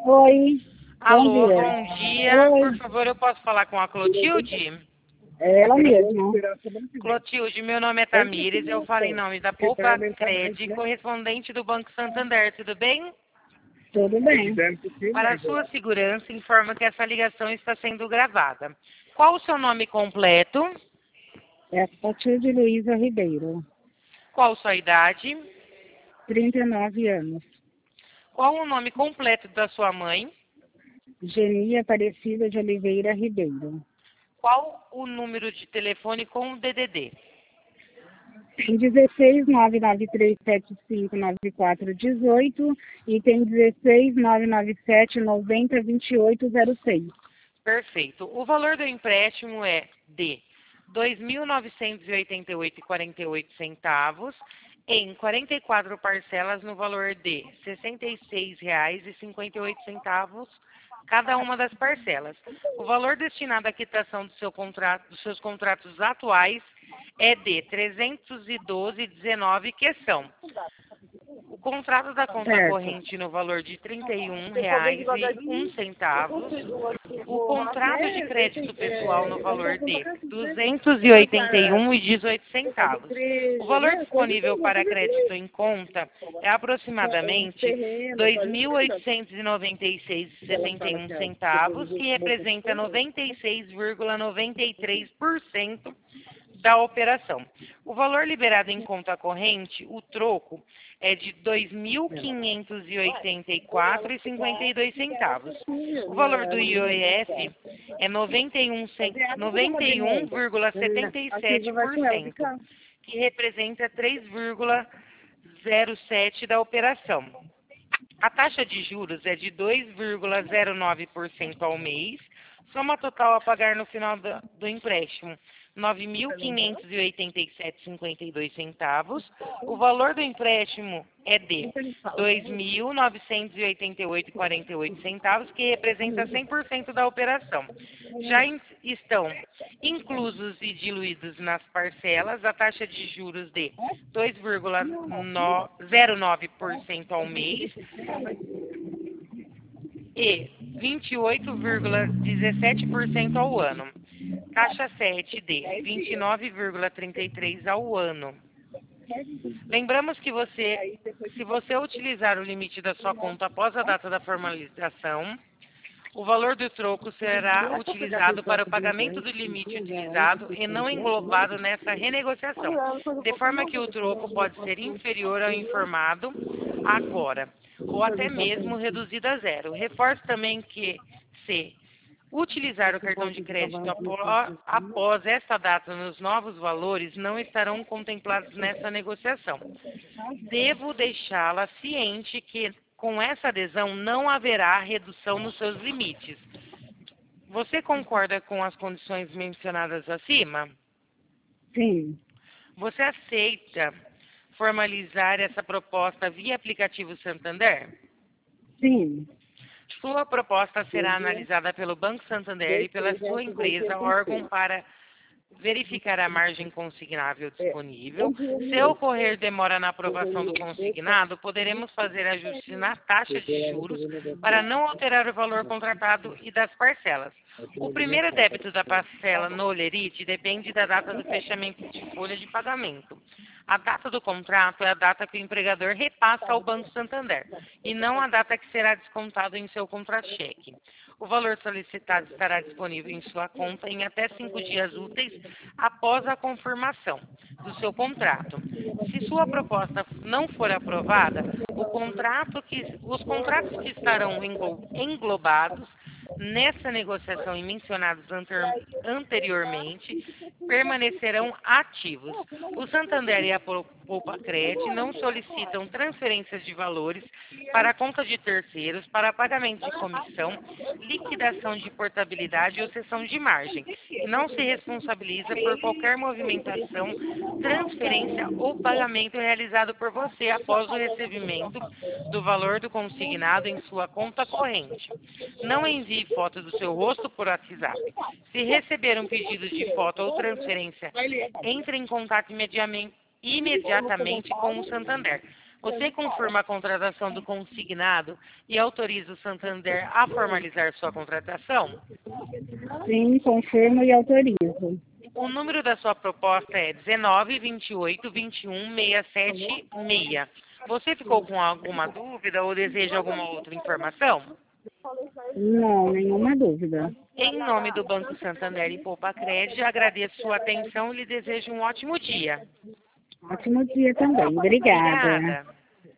Oi, bom Alô, dia. bom dia. Por Oi, favor, eu posso falar com a Clotilde? é ela mesma. Clotilde, meu nome é Tamires, eu falo em nome da Poupa Cred, correspondente do Banco Santander, tudo bem? Tudo bem. Para a sua segurança, informo que essa ligação está sendo gravada. Qual o seu nome completo? É a Clotilde Luísa Ribeiro, Qual sua idade? 39 anos. Qual o nome completo da sua mãe? Genia Aparecida de Oliveira Ribeiro. Qual o número de telefone com o DDD? Tem 16 99375 9418 e tem 16 997 90 2806. Perfeito. O valor do empréstimo é de R$ 2.988,48 em 44 parcelas no valor de R$ 66,58 cada uma das parcelas. O valor destinado à quitação dos seus contratos atuais é de R$ 312,19, que são o contrato da conta Certo. corrente no valor de R$ 31,01, o contrato de crédito pessoal no valor de R$ 281,18. O valor disponível para crédito em conta é aproximadamente R$ 2.896,71, que representa 96,93% da operação. O valor liberado em conta corrente, o troco, é de R$ 2.584,52. O valor do IOF é 91,77%, que representa 3,07% da operação. A taxa de juros é de 2,09% ao mês, soma total a pagar no final do empréstimo, R$ 9.587,52. O valor do empréstimo é de R$ 2.988,48, que representa 100% da operação. Já estão inclusos e diluídos nas parcelas a taxa de juros de 2,09% ao mês e 28,17% ao ano. Taxa 7 de 29,33% ao ano. Lembramos que se você utilizar o limite da sua conta após a data da formalização, o valor do troco será utilizado para o pagamento do limite utilizado e não englobado nessa renegociação, de forma que o troco pode ser inferior ao informado agora, ou até mesmo reduzido a zero. Reforço também que, se utilizar o cartão de crédito após esta data nos novos valores, não estarão contemplados nessa negociação. Devo deixá-la ciente que, com essa adesão, não haverá redução nos seus limites. Você concorda com as condições mencionadas acima? Sim, Você aceita formalizar essa proposta via aplicativo Santander? sim. Sua proposta será analisada pelo Banco Santander e pela sua empresa, órgão, para verificar a margem consignável disponível. Se ocorrer demora na aprovação do consignado, poderemos fazer ajustes na taxa de juros para não alterar o valor contratado e das parcelas. O primeiro débito da parcela no Olerite depende da data do fechamento de folha de pagamento. A data do contrato é a data que o empregador repassa ao Banco Santander e não a data que será descontado em seu contra-cheque. O valor solicitado estará disponível em sua conta em até 5 dias úteis após a confirmação do seu contrato. Se sua proposta não for aprovada, os contratos que estarão englobados nessa negociação e mencionados anteriormente permanecerão ativos. O Santander e a Poupa-Cred não solicitam transferências de valores para a conta de terceiros para pagamento de comissão, liquidação de portabilidade ou cessão de margem, e não se responsabiliza por qualquer movimentação, transferência ou pagamento realizado por você após o recebimento do valor do consignado em sua conta corrente. Não envie foto do seu rosto por WhatsApp. Se receber um pedido de foto ou transferência, entre em contato imediatamente com o Santander. Você confirma a contratação do consignado e autoriza o Santander a formalizar sua contratação? Sim, confirmo e autorizo. O número da sua proposta é 19 28 21 676. Você ficou com alguma dúvida ou deseja alguma outra informação? Não, nenhuma dúvida. Em nome do Banco Santander e Poupa Crédito, agradeço sua atenção e lhe desejo um ótimo dia. Ótimo dia também. Obrigada. Obrigada.